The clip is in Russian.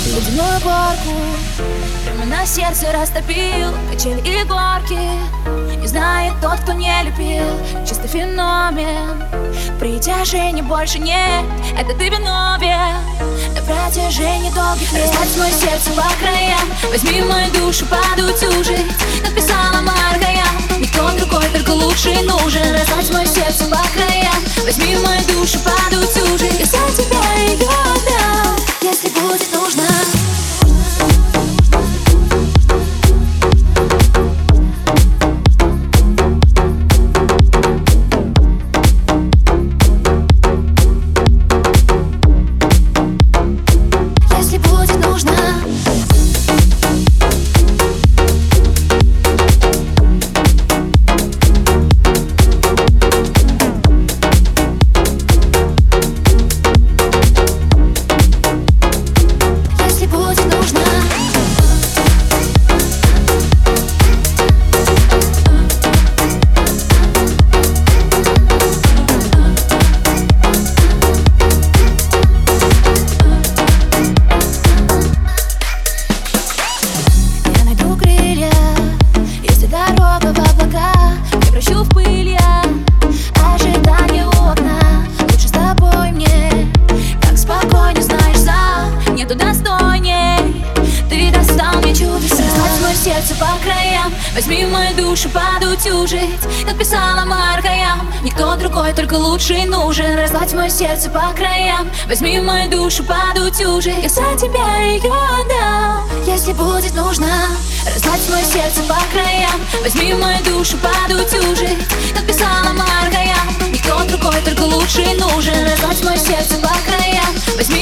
Ледяную горку прямо на сердце растопил. Качели и горки не знает тот, кто не любил. Чисто феномен, притяжения больше нет. Это ты виновен на протяжении долгих лет. Расслабь мое сердце по краям, возьми мою душу подутюжить. Написала Маргая, никто другой, только лучший нужен. Расслабь мое сердце по краям, возьми мою душу подутюжить. Я за тебя ее отдам, если будет нужно. Сердце по краям, возьми мою душу подутюжить. Написала Маргая, никто другой, только лучший нужен. Разгладь мое сердце по краям, возьми мою душу подутюжить. Я за тебя ее отдам, если будет нужно. Разгладь мое сердце по краям, возьми мою душу подутюжить. Написала Маргая, никто другой, только лучший нужен. Разгладь мое сердце по краям, возьми